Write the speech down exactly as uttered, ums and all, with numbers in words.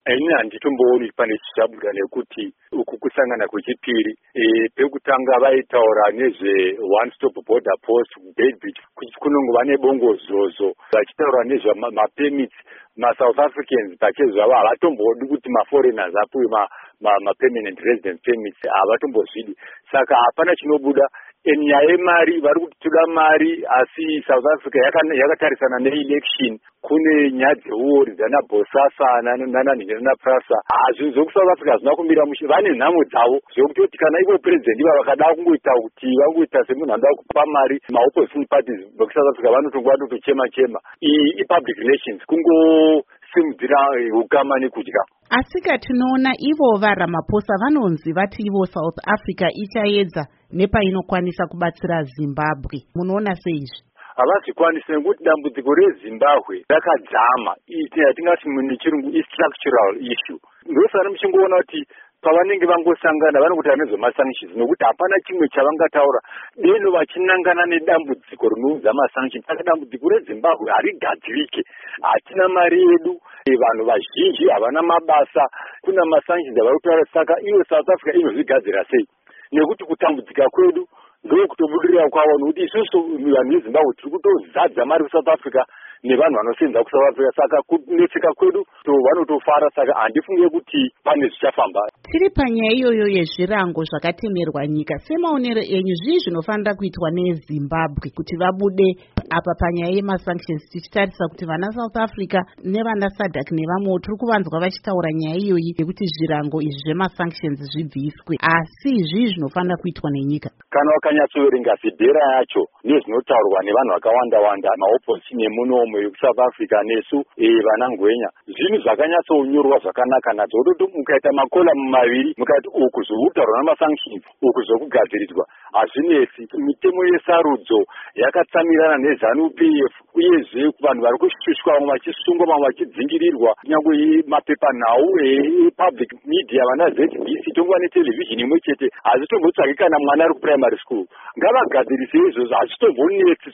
ini handitombooni pane chichabuda nekuti uku kusangana kwechipiri e, pekutanga vaitaura nezve one stop border post Beitbridge kunongova nebongozozo vachitaura nezvamapemits masouth africans pachezvo zvavo havatombodi kuti maforeigners apiwe mapermanent residence permits havatombozvidi. Saka hapana chinobuda enyaya yemari vari kutitoda mari asi South Africa yakatarisana neelection kune nyaya dzeuori dzana Bosasa nananhingi naPrasa hazvinhu zvoku South Africa hazvina kumira mushe vane nhamo dzavo zvokutoti kana ivo president iva vakada kungoita kuti vangoita semunhu anoda kupa mari maopposition parties voku South Africa vanotongo vanotochema chema iyi ipublic relations kungosimudzira ukama nekudya. Asika tinoona ivo vaRamaphosa vanonzi vati ivo South Africa ichaedza nepainokwanisa kubatsira Zimbabwe. Munoona seizvi? Havazvikwanisi nekuti dambudziko reZimbabwe rakadzama. Yatingati nechirungu i-structural issue. Ndosara muchingoona kuti pavanenge vangosangana vanokutaura nezvemasanctions nokuti hapana chimwe chavangataura deno vachinangana nedambudziko rinoudza masanctions. Saka dambudziko reZimbabwe harigadzirike. Hatina mari yedu, vanhu vazhinji havana mabasa, kuna masanctions avari kutaura. Saka iwe South Africa inozvigadzira sei? Nekuti kutambudzika kwedu ndokutobudirira kwavo nokuti isusu vanhu veZimbabwe tiri kutozadza mari kuSouth Africa nevanhu vanosenza kuSouth Africa. Saka kunetseka kwedu vanotofara. Saka handifunge kuti pane zvichafamba. Tiri panyaya iyoyo yezvirango zvakatemerwa nyika, semaonero enyu zvii zvinofanira kuitwa neZimbabwe kuti vabude apa panyaya yemasanctions, tichitarisa kuti vana South Africa nevana SADC nevamwewo tiri kuvanzwa vachitaura nyaya iyoyi yekuti zvirango izvi zvemasanctions zvibviswe, asi zvii zvinofanira kuitwa nenyika? Kana wakanyatsoverenga zidhera yacho nezvinotaurwa nevanhu vakawanda wanda maopposition emunomo yekusouth Africa nesu vana ngwenya, zvinhu zvakanyatsonyorwa zvakanaka nadzo. Kuti mukaita makolamu maviri mukati uku zvokutaurwa namasanctions uku zvokugadziridzwa hazvinesi. Mitemo yesarudzo yakatsamirana neZANU P F uyezve vanhu vari kushushwa vamwe vachisungwa vamwe vachidzingirirwa nyangwe mapepanhau epublic media vana Z B C tongova netelevision imwe chete hazvitombotsvaki kana mwana ari kuprimary school. Ngavagadzirise izvozvo hazvitombonetsi